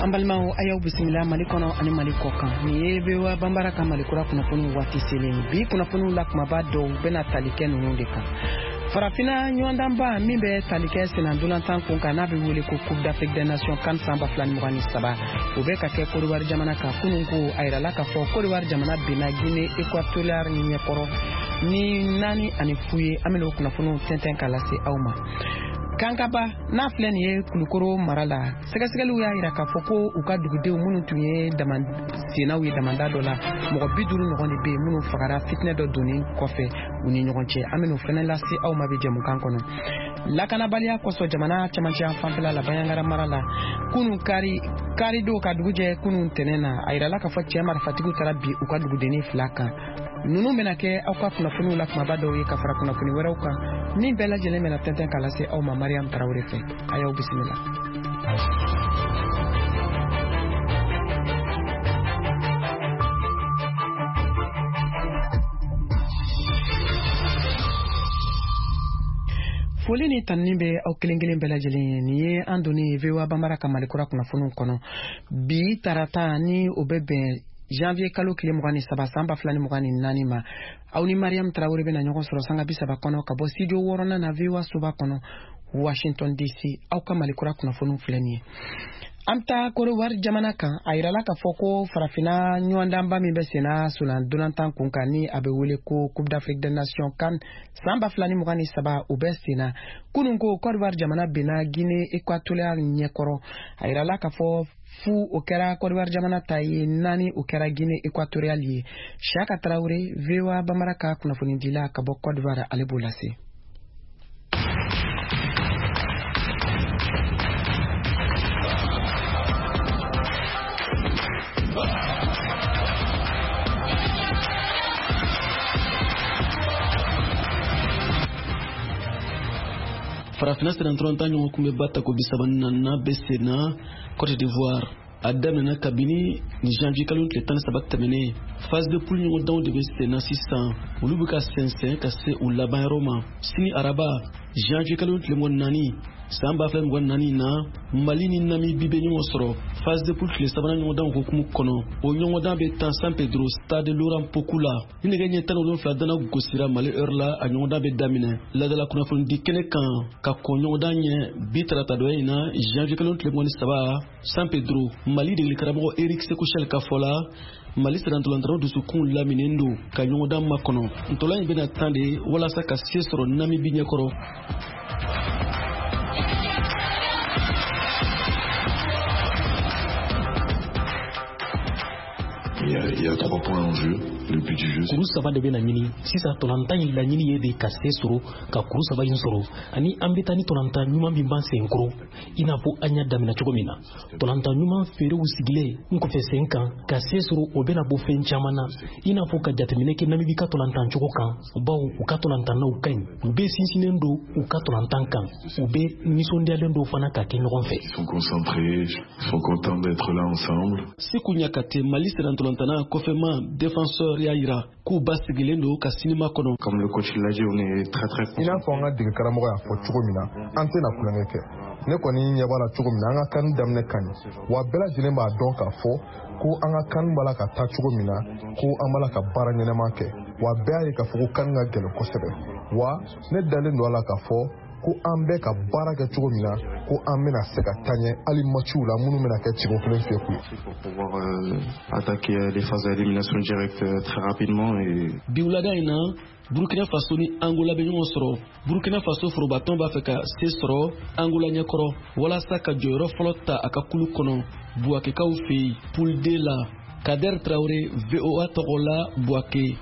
Ambalmao ayaw bisimila mali kono ani mali kokan ni yebewa bambara ka mali kura kunafoni wati selen bi kunafoni lakmaba do bena talike nunu de kan farafina nyondamba mimbe talike senandulantan kunka na be wele ko Coupe d'Afrique des Nations kan samba flani mugani saba ube ka ke Côte jamana ka kununko ayra la ka fo Côte d'Ivoire jamana bena Guinée équatoriale ni nyekoro ni nani ani fuye amelo kunafoni tenten kala se awma kankaba na filɛ nin ye kulukoro mara la sɛgɛsɛgɛliw y'a yira k'a fɔ ko u ka dugudenw minnu tun ye senaw ye damanda dɔ la mɔgɔ 50 ɲɔgɔn de bɛ yen minnu fagara fitinɛ dɔ donni kɔfɛ u ni ɲɔgɔn cɛ an bɛna o fɛnɛ lase aw ma bi jɛmukan kɔnɔ lakanabaliya kɔsɔn jamana cɛmancɛ fanfɛla la Banyangara mara la kunun kari do ka dugu jɛ kunun tɛnɛn na a yirala k'a fɔ cɛ marifatigiw taara bi u ka dugudennin 2 kan ninnu bɛna kɛ aw ka kunnafoniw la kumaba dɔw ye ka fara kunnafoni wɛrɛw kan min bɛɛ lajɛlen bɛna tɛntɛn k'a lase aw ma Mariam Tarawele fɛ a y'aw bisimila. Foli ni tanni bɛ aw kelen bɛɛ lajɛlen ye nin ye an donni VOA Bambara ka Malikura kunnafoniw kɔnɔ bi tarata ni o bɛ bɛn janvier kalo tile 23 san 2024 ma aw ni Mariam Tarawele bɛna ɲɔgɔn sɔrɔ sanga 30 kɔnɔ ka bɔ studio 6 na VOA Soba kɔnɔ Washington DC aw ka Malikura kunnafoniw filɛ nin ye an ta Côte d'Ivoire jamana kan a yirala k'a fɔ ko farafina ɲɔgɔndanba min bɛ senna sulan dolantan kun kan ni a bɛ wele ko Coupe d'Afrique des Nations CAN san 2023 u bɛ senna kunun ko Côte d'Ivoire jamana bɛnna Guinée équatoriale ɲɛkɔrɔ a yirala k'a fɔ fu o kɛra Côte d'Ivoire jamana ta ye 4 o kɛra Guinée équatoriale ye Chaka Tarawele VOA Bambara ka kunnafoni dila ka bɔ Côte d'Ivoire ale b'o lase. Farafina senantolantan ɲɔgɔn kun bɛ bata ko 34 bɛ senna Côte d'Ivoire a daminɛna kabini ni janvier kalo tile 13 tɛmɛnen phase de poule ɲɔgɔndanw de bɛ senna sisan olu bɛ ka sɛnsɛn ka se u laban yɔrɔ ma sini araba janvier kalo tile 4 san 2024 na Mali ni Namibie bɛ ɲɔgɔn sɔrɔ phase de poule tile 3 ɲɔgɔndanw hukumu kɔnɔ o ɲɔgɔndan bɛ tan San Pedro stade Laurent Pokou la ni nɛgɛ ɲɛ 17 dana gosira Mali heure la a ɲɔgɔndan bɛ daminɛ ladala kunnafoni di kɛnɛ kan ka kɔn ɲɔgɔndan ɲɛ bi tarata dɔ in na janvier kalo tile 23 San Pedro Mali degeli karamɔgɔ Eric Sekochel ka fɔ la Mali senatolantaraw dusukun laminen don ka ɲɔgɔndan makɔnɔ ntolan in bɛna tan de walasa ka se sɔrɔ Namibie ɲɛkɔrɔ. Il y a 3 points en jeu. Le but du jeu. Kuru saba de bɛ na ɲini sisan tolantan in laɲini ye de ka se sɔrɔ ka kuru saba in sɔrɔ ani an bɛ taa ni tolantan ɲuman min b'an sen kɔrɔ i n'a fɔ an y'a daminɛ cogo min na tolantan ɲuman feerew sigilen n kɔfɛ sen kan ka se sɔrɔ o bɛna bɔ fɛn caman na i n'a fɔ ka jateminɛ kɛ Namibie ka tolantan cogo kan baw u ka tolantannaw ka ɲi u bɛ sinsinnen don u ka tolantan kan u bɛ nisɔndiyalen don fana ka kɛ ɲɔgɔn fɛ. Ils sont concentrés, ils sont contents d'être là ensemble. Sekou Niakate Mali senatolantana kɔfɛma défenseur y'a yira k'u ba sigilen don ka sinima kɔnɔ. Comme le coach l'a dit, on est très i n'a fɔ an ka dege karamɔgɔ y'a fɔ cogo min na an tɛna kulonkɛ kɛ ne kɔni ɲɛ b'a la cogo min na an ka kan daminɛ ka ɲi wa bɛɛ lajɛlen b'a dɔn k'a fɔ ko an ka kan b'a la ka taa cogo min na ko an b'a la ka baara ɲɛnɛma kɛ wa bɛɛ y'a ye k'a fɔ ko kan ka gɛlɛn kosɛbɛ wa ne dalen don a la k'a fɔ ko an bɛ ka baara kɛ cogo min na ko an bɛna se ka taa ɲɛ hali matchiw la minnu bɛna kɛ tigo kelen fɛ ku ye. pour pouvoir attaquer les phases d'élimination directe très rapidement et bi wulada in na Burkina Faso ni Angola bɛ ɲɔgɔn sɔrɔ Burkina Faso forobatɔn b'a fɛ ka se sɔrɔ Angola ɲɛkɔrɔ walasa ka jɔyɔrɔ fɔlɔ ta a ka kulu kɔnɔ Buakekaw fɛ yen poule D la Kader Traoré VOA tɔgɔ la Buake.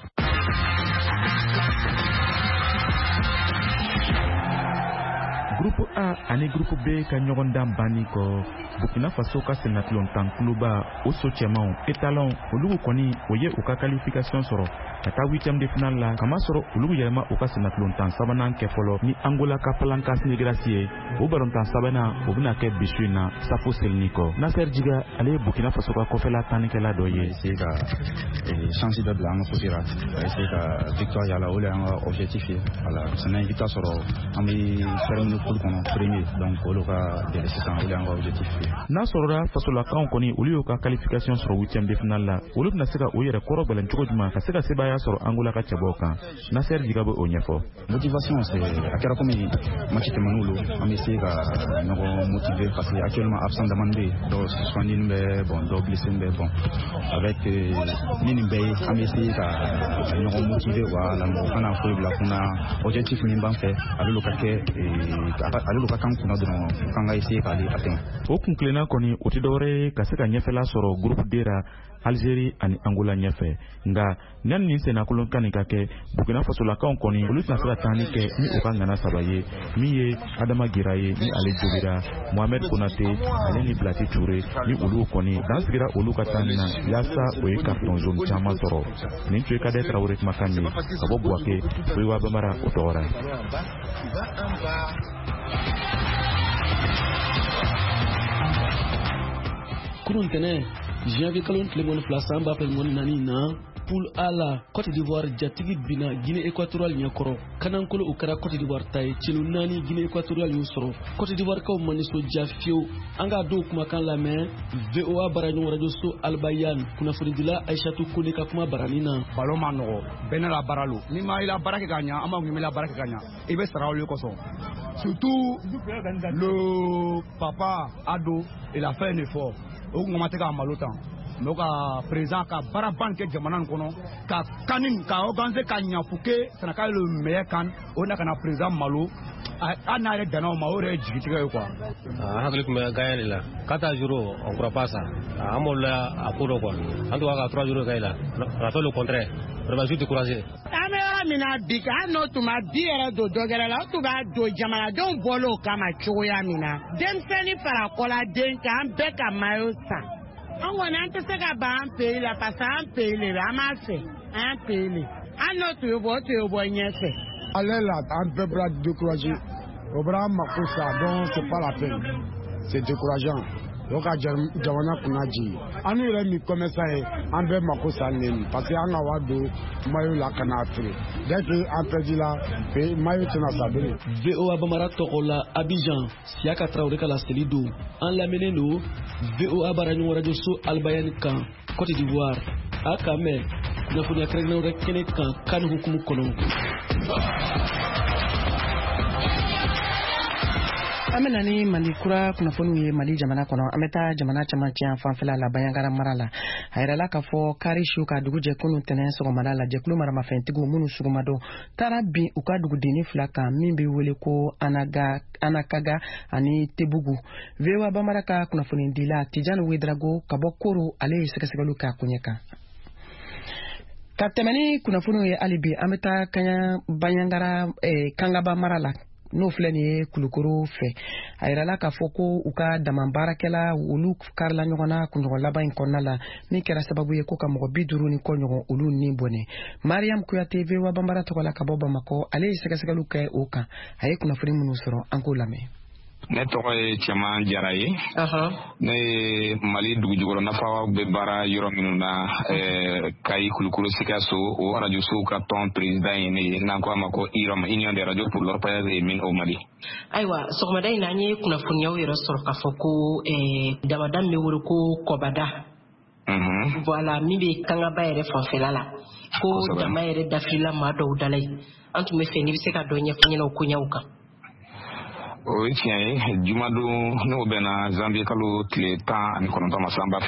Groupe A ani Groupe B ka ɲɔgɔndan banni kɔ Burkina Faso ka senatolontan kuluba o so cɛmanw étalon olu kɔni o ye u ka qualification sɔrɔ ka taa 8e de finale la kamasɔrɔ olu yɛlɛma u ka senatolontan sabanan kɛ fɔlɔ ni Angola ka Palancas Negrassi ye o balontan sabanan o bɛna kɛ bisu in na Safo Selini kɔ Nasser Djiga ale ye Burkina Faso ka kɔfɛla tannikɛla dɔ ye. essayer ka chance dɔ bila an ka côté la ka essayer ka victoire yala o le an ka objectif ye voilà sinon victoire sɔrɔ an bɛ faire poule kɔnɔ premier donc olu ka délai sisan olu y'an ka objectif ye. N'a sɔrɔla fasolakaw kɔni olu y'u ka qualification sɔrɔ 8e de finale la olu bɛna se ka u yɛrɛ kɔrɔ bɛlɛn cogo jumɛn ka se ka sebaaya sɔrɔ Angola ka cɛbɔ kan. Nasser Jiga bɛ o ɲɛfɔ. Motivation c'est a kɛra comme match tɛmɛnenw lo an bɛ se ka ɲɔgɔn motiver parce que actuellement absent daman bɛ dɔw suspendin bɛ bon dɔw blessé bɛ bon avec ni nin bɛɛ ye an bɛ se ka ɲɔgɔn motiver wala mɔgɔ kana foyi bila kunna objectif min b'an fɛ ale ka kan kunna dɔrɔn kan ka essayer k'ale atteindre. O kun tilenna kɔni o tɛ dɔwɛrɛ ye ka se ka ɲɛfɛla sɔrɔ groupe D ra Algérie ani Angola ɲɛfɛ nka yanni nin sennakolon kan nin ka kɛ Burkina Fasolakaw kɔni olu tɛna se ka taani kɛ ni o ka ŋana saba ye min ye Adama Gira ye ni ale jolira Mohamed Konate ale ni Blati Touré ni olu kɔni dan sigira olu ka taani na yaasa o ye carton jaune caman sɔrɔ nin tun ye Kadɛ Traoré kumakan ye ka bɔ Buwake Foyiwa Bambara o tɔgɔra. Kurun tɛnɛ janvier kalo tile 12 san b'a fɛ ŋɔni naani na poule A la Côte d'Ivoire jatigi bina Guinée équatoriale ɲɛkɔrɔ kanankolo o kɛra Côte d'Ivoire ta ye celu 4 Guinée équatoriale y'u sɔrɔ Côte d'Ivoire kaw ma nisɔndiya fiyewu an k'a dɔw kumakan lamɛn VOA baraɲɔgɔn radio so Albayan kunnafonidila Aïchatou Kone ka kuma barani na. Ballon ma nɔgɔ bɛɛ n'a la baara lo ni ma i la baara kɛ ka ɲa an b'a fɔ i la baara kɛ ka ɲa i bɛ sara olu kosɔn surtout le papa Ado il a fait un effort o kun ma tɛ ka malo tan mais ka président ka baara ban kɛ jamana in kɔnɔ ka kanin ka organiser ka ɲa pour que Sénégal le meilleur kan o na kana président malo an n'a yɛrɛ danna o ma o yɛrɛ ye jigitigɛ ye quoi. Hakili tun bɛ gagné de la 4 jours on croit pas ça an b'olu la a ko dɔ quoi en tout cas ka 3 jours kɛ la on a fait le contraire on va juste décourager. An bɛ yɔrɔ min na bi k'an n'o tun ma di yɛrɛ don dɔ gɛrɛ la o tun b'a don jamanadenw bɔl'o kama cogoya min na denmisɛnnin fara kɔladen kan an bɛɛ ka maillot san. An kɔni an tɛ se ka ban an pays la parce que an pays le an b'a fɛ an pays le an n'o tun ye bɔ o tun ye bɔ ɲɛfɛ. Ale la an bɛɛ bɛra découragé o bɛra an mako sa donc c'est pas la peine c'est décourageant o ka jamana kunna jigi an yɛrɛ min commerçant ye an bɛɛ mako sa nin parce que an ka wari don maillot la ka n'a feere dès que an perdu la maillot tɛna sa bilen. VOA Bambara tɔgɔ la Abidjan Siaka Traoré ka laseli don an lamɛnnen don VOA baraɲɔgɔn radio so Albayan kan Côte d'Ivoire a ka mɛn kunnafoniya kɛrɛnkɛrɛnnenw wɛrɛ kɛnɛ kan kan hukumu kɔnɔ. An bɛ na ni Mali kura kunnafoniw ye Mali jamana kɔnɔ an bɛ taa jamana camancɛ yan fanfɛla la Bayankara mara la a yirala k'a fɔ kari su ka dugu jɛ kunun tɛnɛn sɔgɔmada la jɛkulu maramafɛntigiw minnu sugumadon taara bin u ka dugudenni 2 kan min bɛ wele ko Anakaga ani Tebugu. VOA Bambara ka kunnafoni dila Tijani Wedrago ka bɔ Koro ale ye sɛgɛsɛgɛliw k'a koɲɛ kan. Ka tɛmɛ ni kunnafoniw ye hali bi an bɛ taa Bayankara Kangaba mara la n'o filɛ nin ye Kulukoro fɛ a yirala k'a fɔ ko u ka dama baarakɛla olu karila ɲɔgɔn na kunɲɔgɔn laban in kɔnɔna la min kɛra sababu ye ko ka mɔgɔ 50 ni kɔ ɲɔgɔn olu ni bɔnɛ. Mariam Kuyate VOA Bambara tɔgɔ la ka bɔ Bamakɔ ale ye sɛgɛsɛgɛliw kɛ o kan a ye kunnafoni minnu sɔrɔ an k'o lamɛn. Ne tɔgɔ ye Cɛman Jara ye ne ye Mali dugujukɔrɔ nafaw bɛ baara yɔrɔ minnu na Kayi Kulukoro Sikaso o radio sow ka tɔn président ye ne ye n'an ko a ma ko IROM Union des radios pour l'orpaillage et mines au Mali. Ayiwa sɔgɔmada in na an ye kunnafoniyaw yɛrɛ sɔrɔ k'a fɔ ko damada min bɛ wele ko Kɔbada voilà min bɛ Kangaba yɛrɛ fanfɛla la ko dama yɛrɛ dafirila maa dɔw dala ye an tun bɛ fɛ n'i bɛ se ka dɔ ɲɛfɔ ɲɛna o koɲɛw kan. O ye tiɲɛ ye jumadon n'o bɛnna janvier kalo tile 19 ma san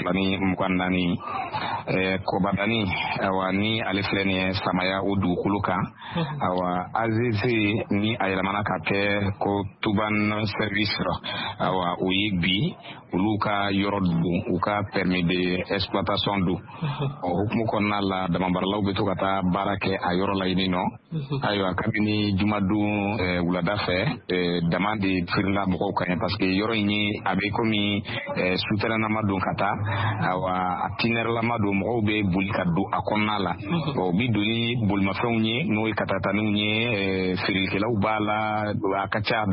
2024 Kɔbadani awa ni ale filɛ nin ye Samaya o dugukolo kan awa AZC ni a yɛlɛmana ka kɛ ko Tuban service awa o ye bi olu ka yɔrɔ don u ka permis de exploitation don o hukumu kɔnɔna la damabaralaw bɛ to ka taa baara kɛ a yɔrɔ la yen nɔ ayiwa kabini jumadon wulada fɛ dama de firila mɔgɔw kan parce que yɔrɔ in ye a bɛ komi souterrainama don ka taa awa a tinɛrɛlama don mɔgɔw bɛ boli ka don a kɔnɔna la o bi don ni bolimafɛnw ye n'o ye katataniw ye feerekɛlaw b'a la a ka ca